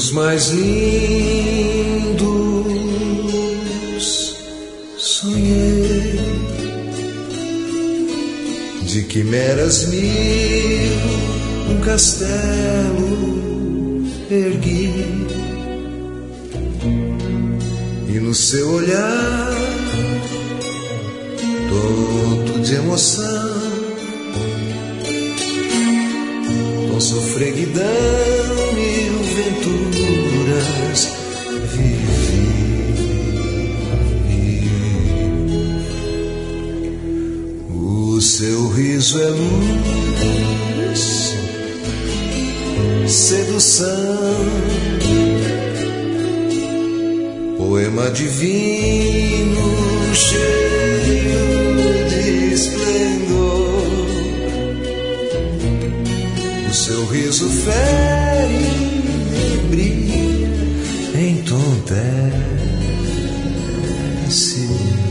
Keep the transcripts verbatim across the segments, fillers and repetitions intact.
sonhos mais lindos sonhei, de quimeras mil um castelo ergui, e no seu olhar todo de emoção, com sofreguidão mil venturas vivi. O seu riso é luz, sedução, poema divino cheio de esplendor. O seu riso fere e brilha, entontece.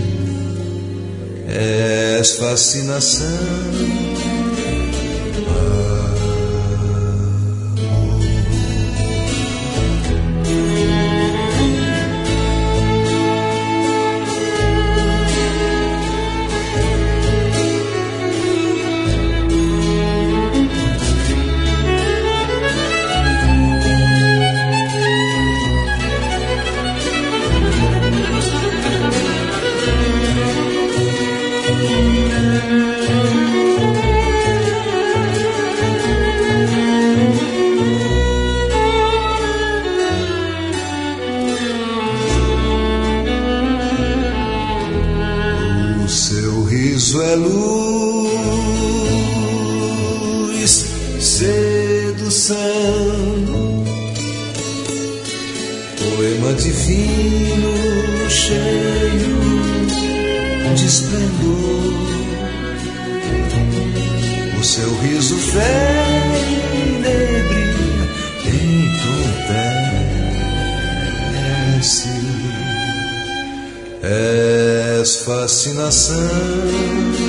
És fascinação. O seu riso é luz, sedução, poema divino cheio de esplendor. O seu riso fere e brilha, entontece. És fascinação.